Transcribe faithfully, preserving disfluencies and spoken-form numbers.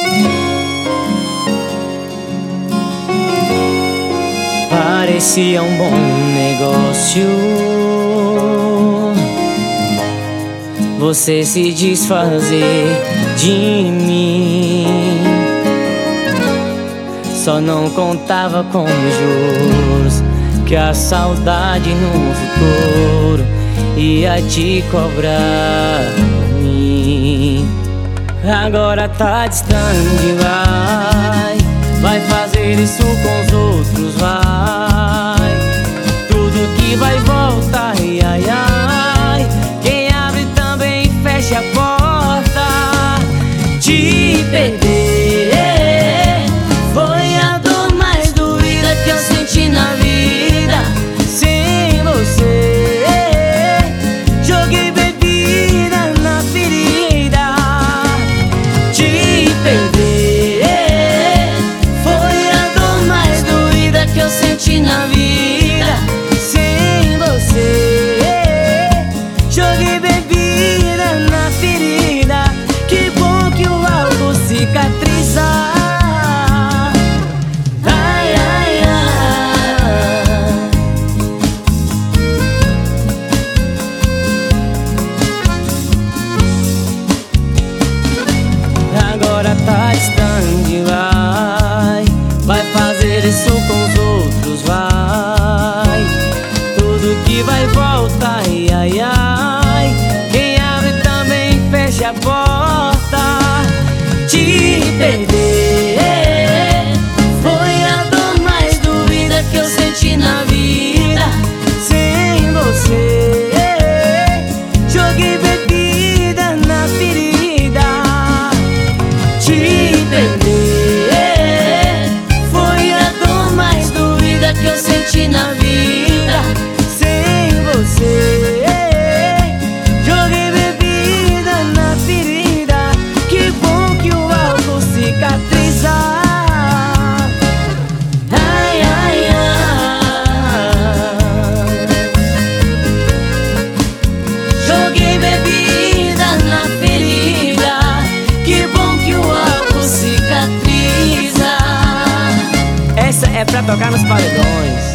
Parecia um bom negócio você se desfazer de mim. Só não contava com juros, que a saudade no futuro ia te cobrar por mim. Agora tá distante, vai Vai fazer isso com os outros, vai. Tudo que vai voltar, ai, ai, ai. Quem abre também fecha a porta. Te perder foi a dor mais doída que eu senti na vida. Sem você joguei bebida na ferida. Te perder que eu senti na vida. Sem você joguei bebida na ferida. Que bom que o álcool cicatriza. Ai, ai, ai. Agora tá distante, vai Vai fazer isso com os outros, vai. Tudo que vai voltar, ai, ai, ai. Quem abre também fecha a porta. Te perder foi a dor mais doída que eu senti na vida. Sem você joguei bebida na ferida. Te perder que eu senti na vida. Sem você joguei bebida na ferida. Que bom que o álcool cicatriza. Ai, ai, ai. Joguei bebida na ferida. Que bom que o álcool cicatriza. Essa é pra tocar nos paredões.